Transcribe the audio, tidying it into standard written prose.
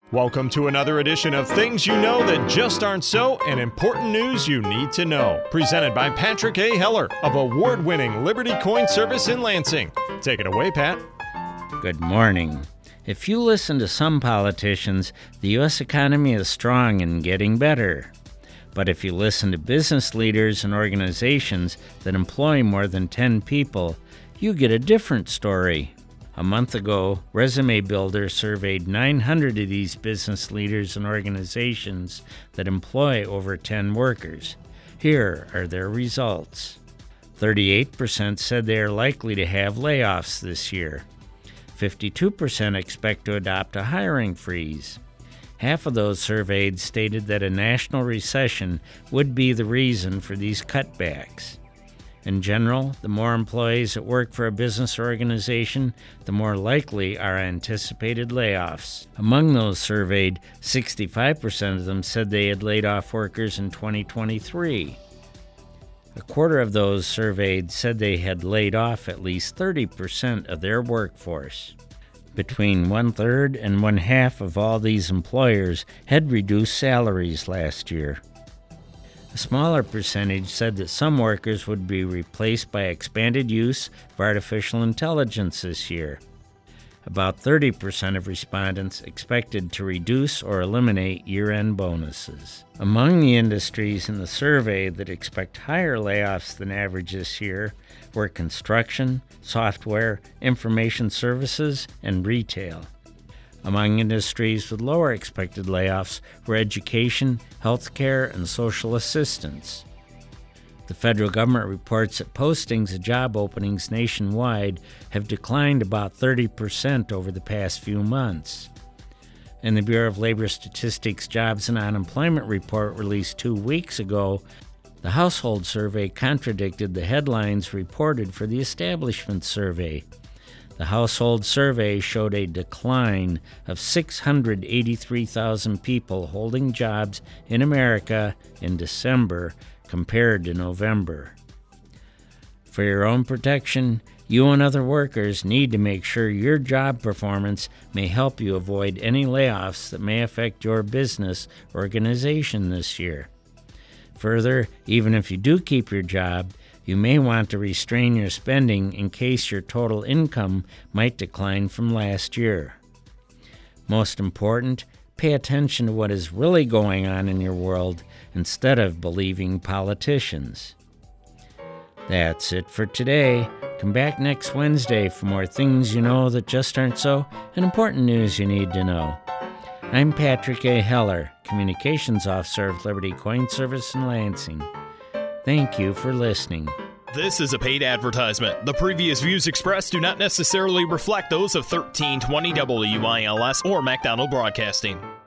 Welcome to another edition of Things You Know That Just Aren't So and Important News You Need to Know. Presented by Patrick A. Heller of award-winning Liberty Coin Service in Lansing. Take it away, Pat. Good morning. If you listen to some politicians, the U.S. economy is strong and getting better. But if you listen to business leaders and organizations that employ more than 10 people, you get a different story. A month ago, Resume Builder surveyed 900 of these business leaders and organizations that employ over 10 workers. Here are their results. 38% said they are likely to have layoffs this year. 52% expect to adopt a hiring freeze. Half of those surveyed stated that a national recession would be the reason for these cutbacks. In general, the more employees that work for a business organization, the more likely are anticipated layoffs. Among those surveyed, 65% of them said they had laid off workers in 2023. A quarter of those surveyed said they had laid off at least 30% of their workforce. Between one-third and one-half of all these employers had reduced salaries last year. A smaller percentage said that some workers would be replaced by expanded use of artificial intelligence this year. About 30% of respondents expected to reduce or eliminate year-end bonuses. Among the industries in the survey that expect higher layoffs than average this year were construction, software, information services, and retail. Among industries with lower expected layoffs were education, healthcare, and social assistance. The federal government reports that postings of job openings nationwide have declined about 30% over the past few months. In the Bureau of Labor Statistics Jobs and Unemployment Report released 2 weeks ago, the household survey contradicted the headlines reported for the establishment survey. The household survey showed a decline of 683,000 people holding jobs in America in December compared to November. For your own protection, you and other workers need to make sure your job performance may help you avoid any layoffs that may affect your business organization this year. Further, even if you do keep your job, you may want to restrain your spending in case your total income might decline from last year. Most important, pay attention to what is really going on in your world instead of believing politicians. That's it for today. Come back next Wednesday for more things you know that just aren't so and important news you need to know. I'm Patrick A. Heller, Communications Officer of Liberty Coin Service in Lansing. Thank you for listening. This is a paid advertisement. The previous views expressed do not necessarily reflect those of 1320 WILS or MacDonald Broadcasting.